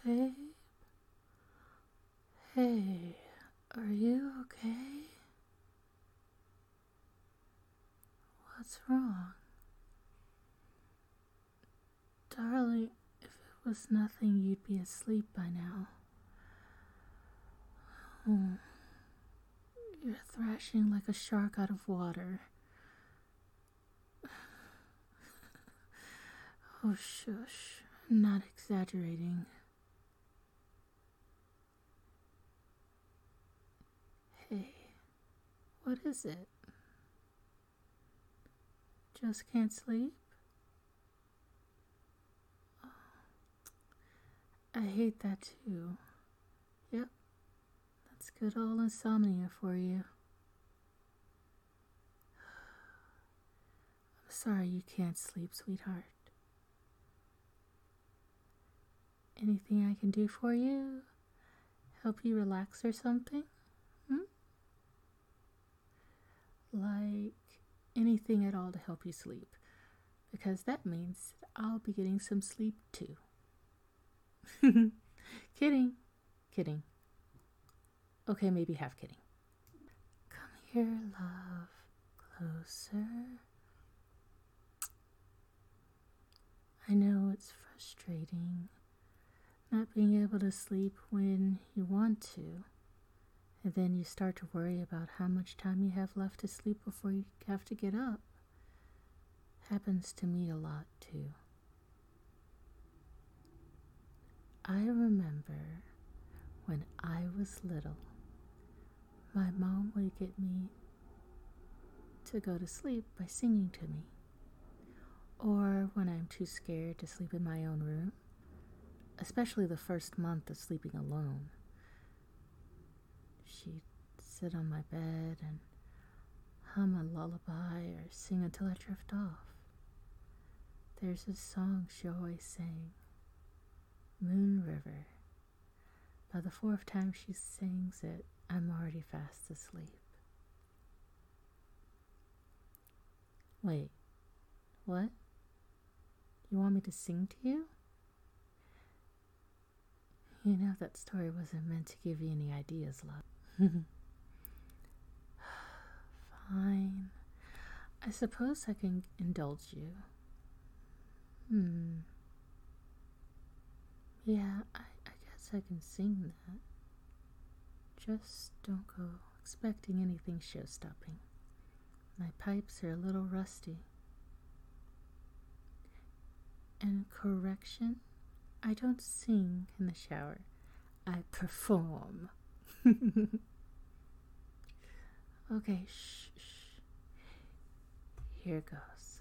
Babe? Hey, are you okay? What's wrong? Darling, if it was nothing, you'd be asleep by now. Oh, you're thrashing like a shark out of water. Oh, shush. I'm not exaggerating. Hey, what is it? Just can't sleep? Oh, I hate that too. Yep, that's good old insomnia for you. I'm sorry you can't sleep, sweetheart. Anything I can do for you? Help you relax or something? Like anything at all to help you sleep, because that means I'll be getting some sleep too. Kidding. Okay, maybe half kidding. Come here, love. Closer. I know it's frustrating not being able to sleep when you want to. And then you start to worry about how much time you have left to sleep before you have to get up. Happens to me a lot, too. I remember when I was little, my mom would get me to go to sleep by singing to me. Or when I'm too scared to sleep in my own room, especially the first month of sleeping alone. She'd sit on my bed and hum a lullaby or sing until I drift off. There's a song she always sang, Moon River. By the fourth time she sings it, I'm already fast asleep. Wait, what? You want me to sing to you? You know that story wasn't meant to give you any ideas, love. Fine. I suppose I can indulge you. Yeah, I guess I can sing that. Just don't go expecting anything show-stopping. My pipes are a little rusty. And correction, I don't sing in the shower. I perform. Okay, shh. Here goes.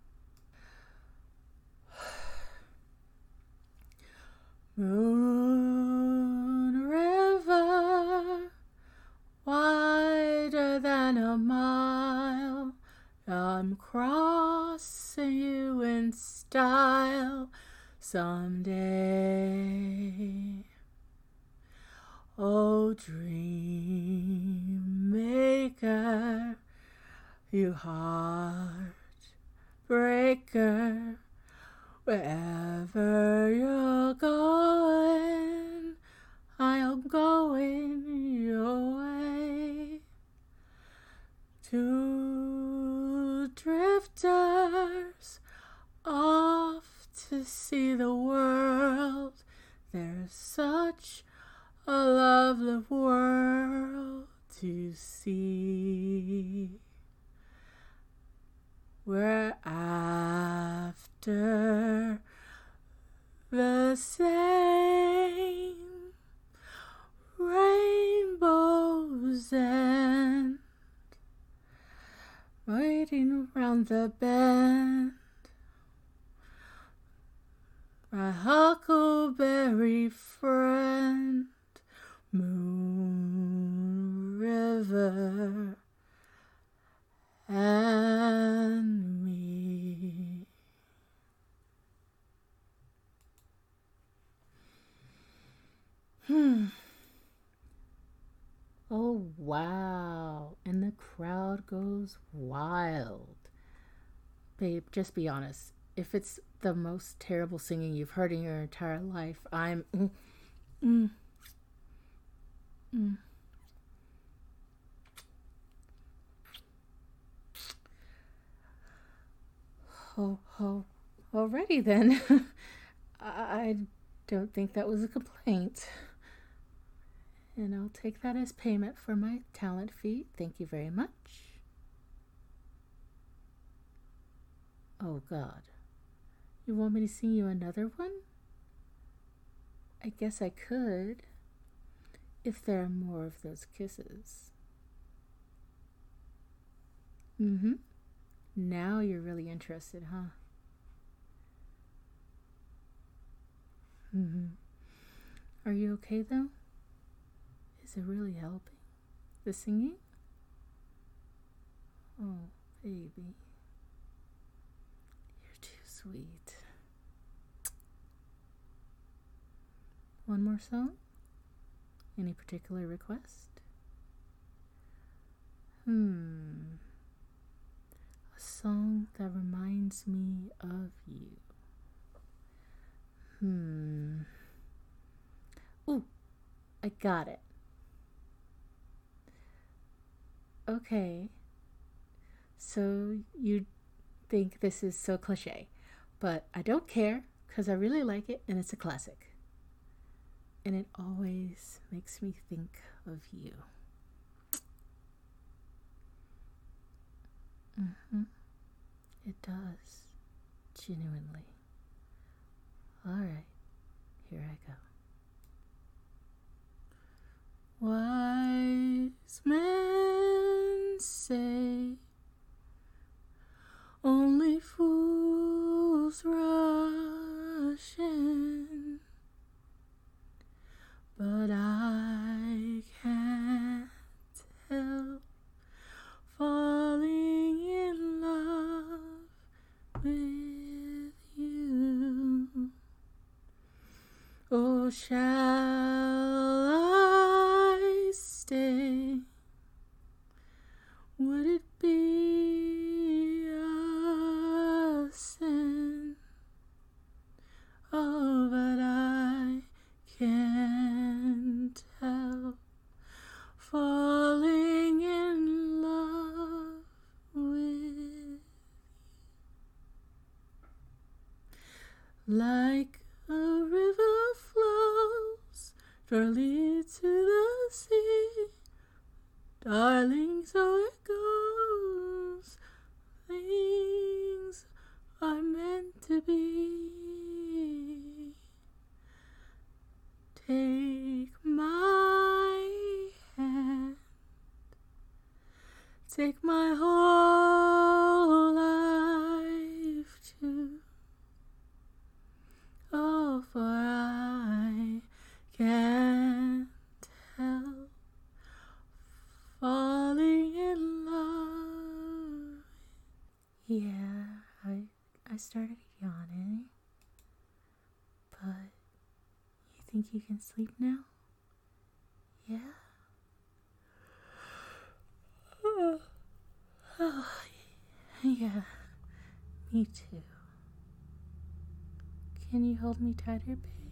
Moon River, wider than a mile, I'm crossing you in style someday. Oh, dream maker, you heartbreaker, wherever you're going, I'm going your way. Two drifters off to see the world. There's such a lovely world to see. We're after the same rainbow's end, waiting around the bend. My huckleberry friend, Moon River, and me. Oh, wow. And the crowd goes wild. Babe, just be honest. If it's the most terrible singing you've heard in your entire life, I'm Mm. Mm. Oh, alrighty then. I don't think that was a complaint. And I'll take that as payment for my talent fee. Thank you very much. Oh, God. You want me to sing you another one? I guess I could, if there are more of those kisses. Mm-hmm. Now you're really interested, huh? Mm-hmm. Are you okay, though? Is it really helping? The singing? Oh, baby. You're too sweet. One more song? Any particular request? A song that reminds me of you. Ooh, I got it. Okay. So you think this is so cliche, but I don't care because I really like it and it's a classic. And it always makes me think of you. It does. Genuinely. Alright, here I go. Wise men say only fools rush in, but I can't help falling in love with you. Oh, shall I stay? Would it be a sin? Oh, but I can't help falling in love with you. Like a river flows surely to the sea, darling, so it goes. Things are meant to be. Take my hand, take my whole life too. Oh, for I can't help falling in love. Yeah, I started yawning, but you think you can sleep now? Yeah? Oh, yeah, me too. Can you hold me tighter, babe?